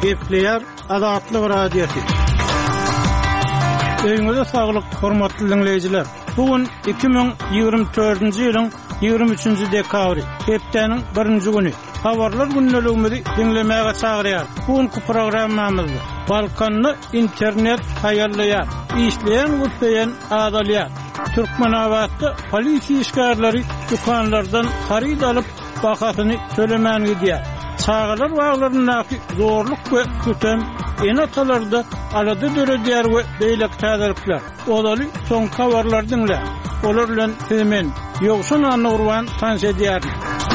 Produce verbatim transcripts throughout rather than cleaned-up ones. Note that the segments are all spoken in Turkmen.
Gepleyer Azatlyk Radiosu. Öňüňizde saglyk, hormatly dinleyijiler. Bugün iki bin ýygrimi dördünji ýylyň ýygrimi üçünji dekabry, hepdeniň birinji güni. Habarlar günneligimizi dinlemäge çagyrýar. Bugünkü programmamyzda Balkanny internet haýallaýar, işleýän gutlaýan adalýar. Türkmenawatda polisiýa işgärleri dukanlardan harid alyp bakatyny tölemän gidýär. Çağalar bağlarındaki zorluk ve kütem enatalarda alada dörediyar ve beylek täzelikler. Olaly son kavarlar dinle. Olar bilen hemen ýogşun anurwan tanş edýär.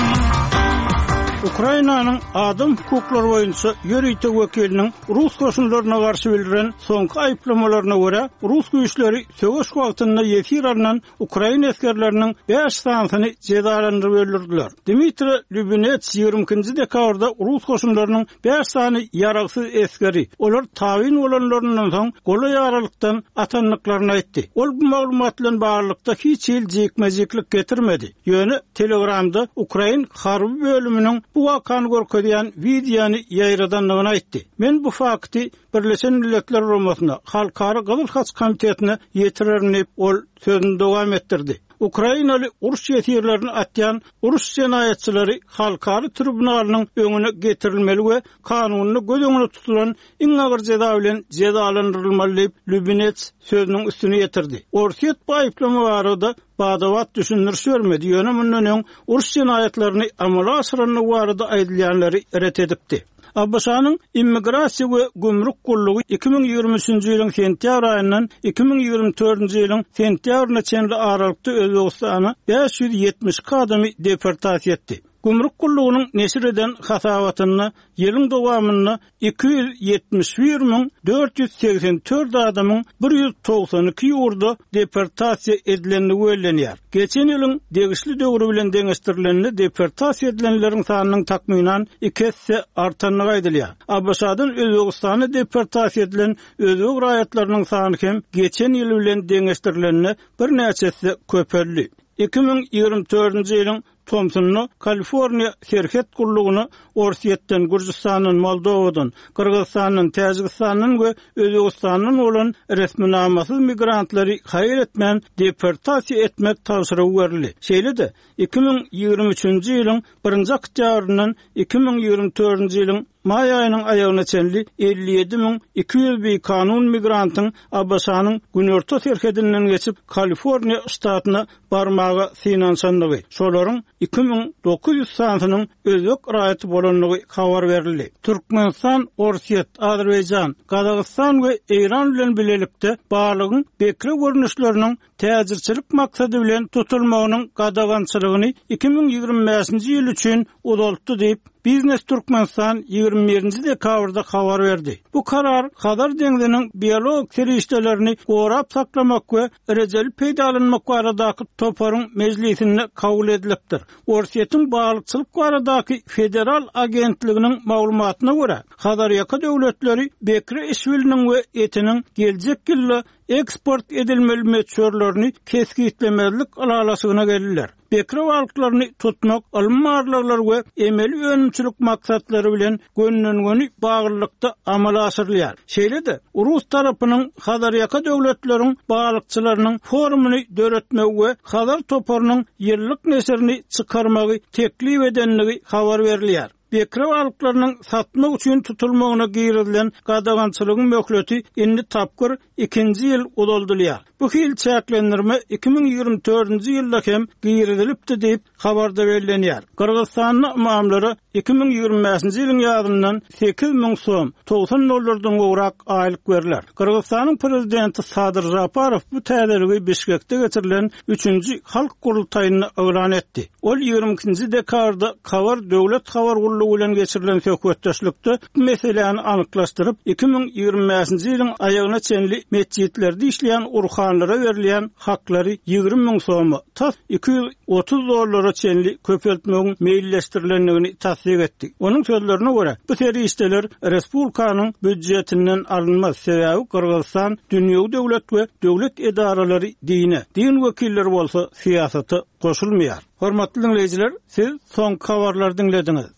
Ukrainanyň adam hukuklary boýunça ýöreýte wekiliniň Rus goşunlaryna garşy bildiren soňky aýplamalarına görä, Rus güýçleri söwüş wagtynda ýefir alynan Ukraina askerleriniň beş sanyny jezalandyryp öldürdiler. Dmitri Lubinets ýygrimiňinji dekabrda Rus goşunlarynyň beş sany ýaragsyz askeri, olar tabyn bolanlaryndan soň goly ýaralykdan atanlyklaryny aýtdy. Ol bu maglumat bilen barlykda hiç ýyl jekmejeklik getirmedi. Ýöne Telegramda Ukraina harby bölüminiň bu wakany görkezýän wideony ýaýradanlygyny aýtdy. Men bu fakty Birleşen Milletler Romasyna Halkara Gyzyl Haç Komitetine ýetirerini ol sözüni dowam etdirdi. Ukrainaly uruş ýetirlerini atýan uruş jenaýatçylary halkary tribunalynyň öňüne getirilmeli we kanunyny göz öňünde tutulan iň agyr jeza bilen jezalandyrylmaly diýip Lubinets sözüniň üstüne ýetirdi. Orsiýet bu aýplama barada badawat düşünür görmedi. Ýöne mundan uruş jenaýatlaryny amala asyranyny barada aýdylýanlary ret edipdi. Abbaşanyň immigrasiýa we gümrük gullugy iki bin ýygrimi üçünji ýylyň sentýabr aýyndan iki bin ýygrimi dördünji ýylyň sentýabryna çenli aralykda Özbegistana beş ýüz ýetmiş adamy deportasiýa etdi. Gümrük gullugynyň neşir eden hasabatyny ýylyň dowamyny iki yüz ýetmiş bir min dört yüz seksen dört adamyň bir yüz togsan iki ýurda deportasiýa edilenligi bellenýär. Geçen ýylyň degişli döwri bilen deňeşdirilenli deportasiýa edilenleriň sanynyň takminan iki hisse artanlygy aýdylýar. Abbaşadan Özbegistana deportasiýa edilen özbek raýatlarynyň sany hem geçen ýyl bilen deňeşdirilenli bir näçe hisse köperli. iki bin ýygrimi dördünji ýylyň Thompson'u Kaliforniya şerket gullugyny Orsiýetden, Gürjistanyň, Moldowadan, Kyrgyzstanyň, Täjikistanyň we Özbegistanyň bolan resminamasyz migrantlary haýır etmän deportasiýa etmek tapşyrygy berildi. Şeýle-de iki bin ýygrimi üçünji ýylyň birinji oktýabryndan iki bin ýygrimi dördünji ýylyň may aýynyň aýagyna çenli elli ýedi min iki yüz bir kanun migrantyň Abbaşanyň günorta serhedinden geçip Kaliforniya ştatyna barmagy synansanlygy. Şolaryň iki bin dokuz yüz sanynyň özbek raýaty bolanlygy habar berildi. Türkmenistan, Orsiýet, Azerbaýjan, Gazagystan we Eýran bilen bilelikde barlygyň bekre görnüşleriniň täzirçilik maksady bilen tutulmagynyň gadagançylygyny iki bin ýygrimi beşinji ýyl üçin uzaltdy diýip Biznes Türkmenistan ýygrimi birinji dekabrda habar berdi. Bu karar Hazar deňiziniň biologik serişdelerini gorap saklamak we erejeli peýdalanmak baradaky toparyň mejlisinde kabul edilipdir. Orsiýetiň baglykçylyk baradaky federal agentliginiň maglumatyna görä, Hazar ýaka döwletleri bekre iş biliniň we etiniň geljek ýyly eksport edilmeli meçhurlaryny keskitlemezlik alalasygyna geldiler. Bekre balıklaryny tutmak, almarlarlar we emeli önümçilik maksatlary bilen gönlüngöni bagyrlykda amala asyrlýar. Şeýle-de Rus tarapynyň Hazar ýaka döwletleriň balykçylarynyň forumuny döretmek we Hazar toparynyň ýyllyk neserini çykarmagy teklip edenligi habar berilýär. Bekre balıklarynyň satmak üçin tutulmagyna giýrilen gadagançylygyň möhleti indi tapgyr ikinji ýyl uzaldylýar. Bu hil çäklendirme iki bin ýygrimi dördünji ýylda hem giýrilipdi diýip habarda bellenýär. Kyrgyzstanyň mamlary iki bin ýygrimi beşinji ýylyň ýazyndan sekiz min soň togsan dollardan gowrak aýlyk berler. Kyrgyzstanyň prezidenti Sadyr Japarow bu täzeligi Bişkekde geçirilen üçünji halk gurultaýyny öwran etdi. Ol ýygrimi ikinji dekabrda Kawar döwlet habar gurulugy bilen geçirilen söhbetdeşlikde meseleni anyklaşdyryp iki bin ýygrimi beşinji ýylyň aýagyna çenli mescitlerde işleýän urhanlara berilýän haklary ýygrimi min soňmy tas iki yüz otuz dollara çenli köpeltmegiň meýilleşdirilenligini tasdik etdi. Onuň sözlerine görä, bu serişdeler respublikanyň büdjetinden alınmaz. Sebäbi Kyrgyzstan dünýäwi döwlet we döwlet edaralary diýine, din wekilleri bolsa siýasaty goşulmaýar. Hormatly dinleyijiler, siz soňky habarlary dinlediňiz.